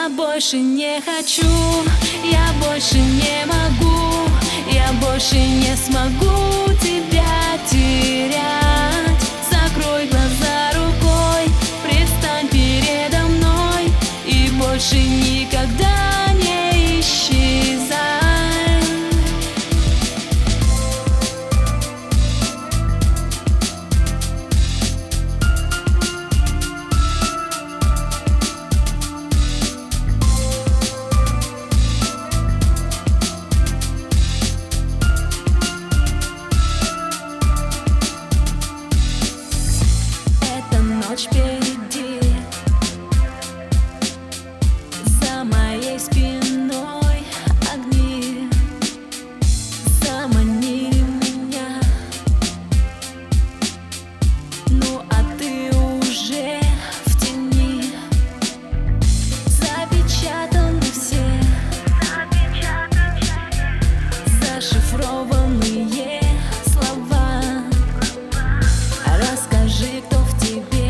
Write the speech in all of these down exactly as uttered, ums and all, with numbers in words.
Я больше не хочу, я больше не могу, я больше не смогу тебя терять. Закрой глаза рукой, предстань передо мной и больше никогда не исчезай. Ночь впереди, за моей спиной огни заманили меня. Ну а ты уже в тени, запечатаны все, зашифрованные слова. Расскажи, кто в тебе,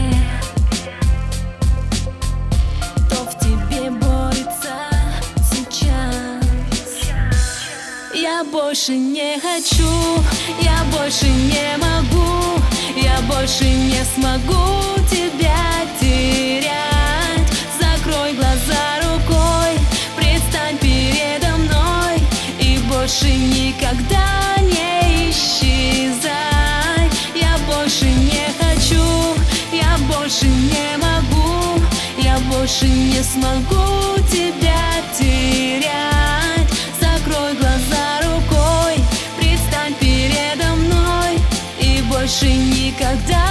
я больше не хочу, я больше не могу, я больше не смогу тебя терять. Закрой глаза рукой, предстань передо мной и больше никогда не исчезай. Я больше не хочу, я больше не могу, я больше не смогу тебя терять. Закрой глаза рукой, предстань передо мной и больше никогда